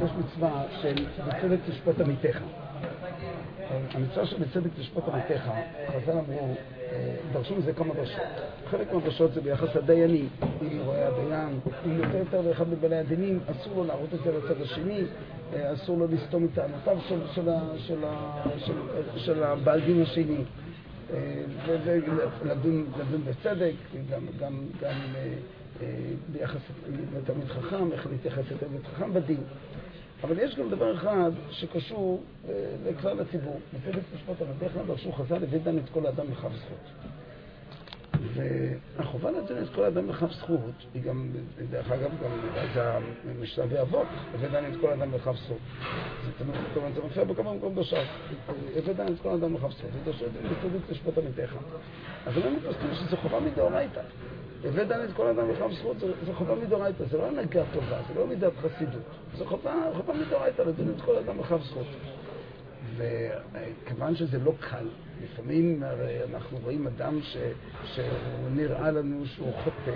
יש מצווה של בצדק תשפוט עמיתך. המצווה של בצדק תשפוט עמיתך, חז"ל אמרו, דרשו מזה כמה דרשות. חלק מהדרשות זה ביחס לדיינים. אם רואה הדיין, אם יותר לאחד מבעלי הדינים, אסור לו להראות את זה לצד השני, אסור לו לסתום את טענותיו של הבעל דין השני, ולדון בצדק, גם ביחס לתלמיד חכם, איך להתייחס לתלמיד חכם בדין. אבל יש גם דבר אחד שקשור לכלל הציבור. בצדק תשפוט עמיתך דרשו חז"ל הביא דן את כל האדם לכף זכות. והחובה לדון את כל האדם לכף זכות היא גם, דרך אגב, גם זה משלבי אבות, הביא דן את כל האדם לכף זכות. זה מופיע בכמה מקום דרשות. הביא דן את כל האדם לכף זכות. ודרשו את זה בצדק תשפוט עמיתך. אז אני מתפסקים שזו חובה מדאורייתא. הביא דן את כל האדם לכף זכות, זו חובה מדאורייתא, זה לא הנהגה טובה, זה לא מידת חסידות, זו חובה מדאורייתא לדון את כל האדם לכף זכות. וכיוון שזה לא קל, לפעמים אנחנו רואים אדם שהוא נראה לנו שהוא חוטא,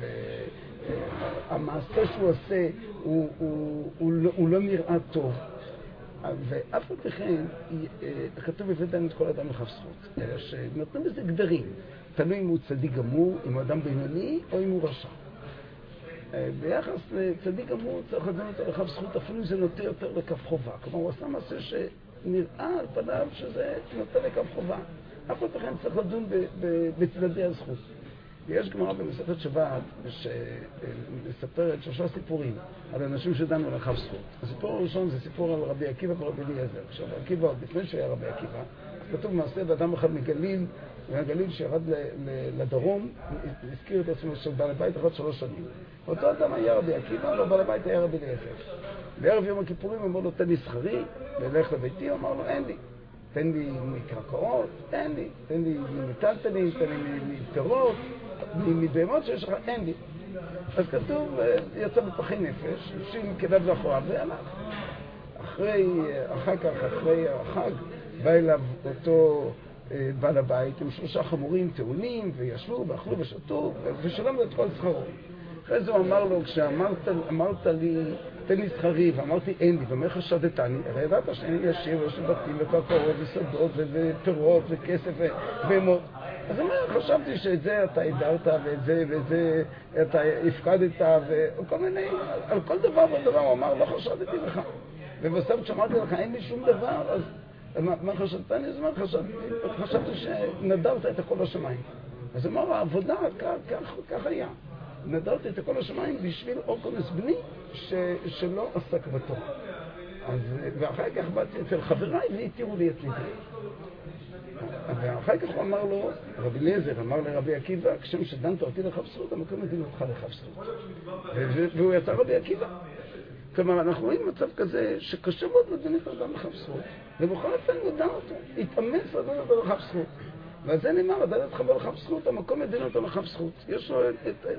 והמעשה שהוא עושה הוא לא נראה טוב. ואף על פי כן כתוב הביא דן את כל האדם לכף זכות, אלא שנותנים בזה גדרים. תלוי אם הוא צדיק גמור, אם הוא אדם בינוני, או אם הוא רשע. ביחס לצדיק גמור צריך לדון אותו לכף זכות, אפילו אם זה נוטה יותר לכף חובה. כלומר, הוא עשה מעשה שנראה על פניו שזה נוטה לכף חובה. אף על פי כן צריך לדון בצדדי הזכות. ויש גמרא במסכת שבת שמספרת 3 סיפורים על אנשים שדנו לכף זכות. הסיפור הראשון זה סיפור על רבי עקיבא ורבי אליעזר. עכשיו, עקיבא, לפני שהיה רבי עקיבא, כתוב מעשה באדם אחד מגליל, והגליל שירד לדרום, הזכיר את עצמו של בעל הבית אחד 3 שנים. אותו אדם היה רבי עקיבא, ובעל הבית היה רבי אליעזר. בערב יום הכיפורים אמר לו, תן לי שכרי, ולך לביתי, אמר לו, אין לי. תן לי מקרקעות, אין לי. תן לי מטלטלים, תן לי מפירות, מבהמות שיש לך, אין לי. אז כתוב, יצא בפחי נפש, הפשיל כליו לאחוריו, והלך. אחר כך, אחרי החג, בא אליו אותו בעל הבית עם 3 חמורים טעונים, וישבו ואכלו ושתו ושלם לו את כל שכרו. אחרי זה הוא אמר לו, כשאמרת לי תן לי שכרי ואמרתי אין לי, ומה חשדתני? הרי ידעת שאני ישיר ויש לי בתים וקרקעות ושדות ופירות וכסף ובהמות. אז הוא אומר, חשבתי שאת זה אתה הדרת ואת זה אתה הפקדת וכל מיני, על כל דבר ודבר הוא אמר, לא חשדתי לך. ובסוף כשאמרתי לך אין לי שום דבר, אז מה חשבתני? אז מה חשבתי שנדרת את הכל השמיים. אז הוא אמר, העבודה כך היה. נדרת את הכל השמיים בשביל אורקונס בני שלא עסק בתורה. ואחר כך באתי אצל חבריי והתירו לי את ליבי. ואחר כך הוא אמר לו, רבי אליעזר אמר לרבי עקיבא, כשם שדנת אותי לכף זכות, המקום מדין אותך לכף זכות. והוא יצא רבי עקיבא. כלומר, אנחנו רואים מצב כזה שקשה מאוד לדון את האדם לכף זכות, ובכל אופן הוא דן אותו, התאמץ לדון אותו לכף זכות. ועל זה נאמר, דן את חבר לכף זכות, המקום מדין אותו לכף זכות. יש לו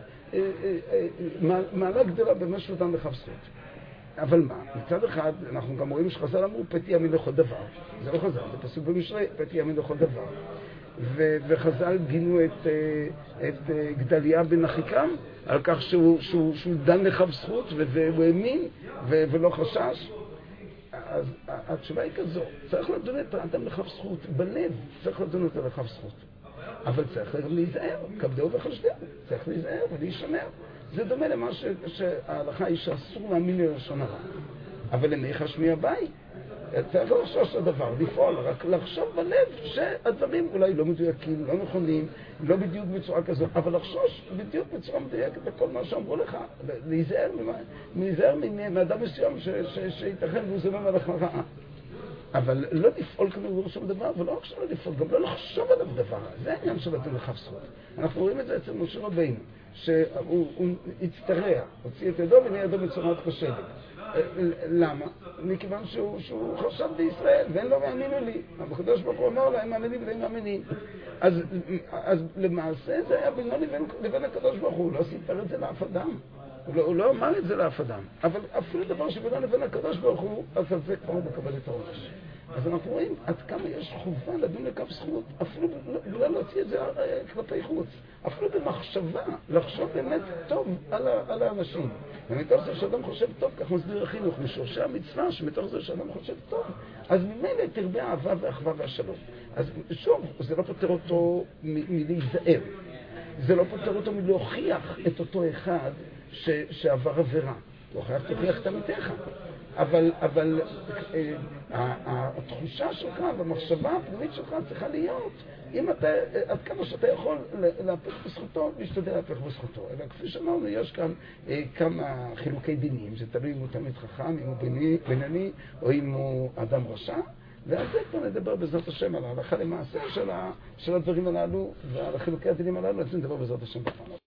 מעלה גדולה במה שהוא דן לכף זכות. אבל מה? מצד אחד, אנחנו גם רואים שחז"ל אמרו, פתי ימין לכל דבר. זה לא חז"ל, זה פסוק במשלי, פתי ימין לכל דבר. וחז"ל גינו את גדליה בן אחיקם על כך שהוא דן לכף זכות והוא האמין ולא חשש. אז התשובה היא כזו, צריך לדון את האדם לכף זכות, בלב צריך לדון אותו לכף זכות. אבל צריך גם להיזהר, כבדהו וחשדהו, צריך להיזהר ולהישמר. זה דומה למה שההלכה היא שאסור להאמין ללשון הרע. אבל למי משמיע בית? צריך לחשוש לדבר, לפעול, רק לחשוב בלב שהדברים אולי לא מדויקים, לא נכונים, לא בדיוק בצורה כזאת, אבל לחשוש בדיוק בצורה מדויקת בכל מה שאמרו לך, להיזהר מאדם מסוים שייתכן והוא זמם הלך לרעה. אבל לא לפעול כנראה שום דבר, ולא רק שלא לפעול, גם לא לחשוב עליו דבר. זה העניין של לדון לכף זכות. אנחנו רואים את זה אצל משה רבינו, שהוא הצטרע, הוציא את ידו ונהיה ידו בצורת כשלג. למה? מכיוון שהוא חשב בישראל, ואין לו מאמינו לי. הקדוש ברוך הוא אמר לה, הם מאמינים והם מאמינים. אז למעשה זה היה בינו לבין הקדוש ברוך הוא, הוא לא סיפר את זה לאף אדם. הוא לא אמר את זה לאף אדם. אבל אפילו דבר שבינו לבין הקדוש ברוך הוא, אז על זה כבר הוא מקבל את העונש. אז אנחנו רואים עד כמה יש חובה לדון לכף זכות, אפילו בגלל להוציא את זה כלפי חוץ, אפילו במחשבה, לחשוב באמת טוב על האנשים. ומתוך זה שאדם חושב טוב, כך מסביר החינוך, משורשי המצווה, שמתוך זה שאדם חושב טוב, אז ממילא תרבה האהבה והאחווה והשלום. אז שוב, זה לא פותר אותו מלהיזהר, זה לא פותר אותו מלהוכיח את אותו אחד שעבר עבירה. תוכיח את עמיתך. אבל התחושה שלך והמחשבה הפנימית שלך צריכה להיות, אם אתה, עד כמה שאתה יכול להפך בזכותו, להשתדל להפך בזכותו. אלא כפי שאמרנו, יש כאן כמה חילוקי דינים, זה תלוי אם הוא תלמיד חכם, אם הוא בינוני, או אם הוא אדם רשע, ועל זה כבר נדבר בעזרת השם, על ההלכה למעשה של הדברים הללו, ועל חילוקי הדינים הללו, אז נדבר בעזרת השם בפעם.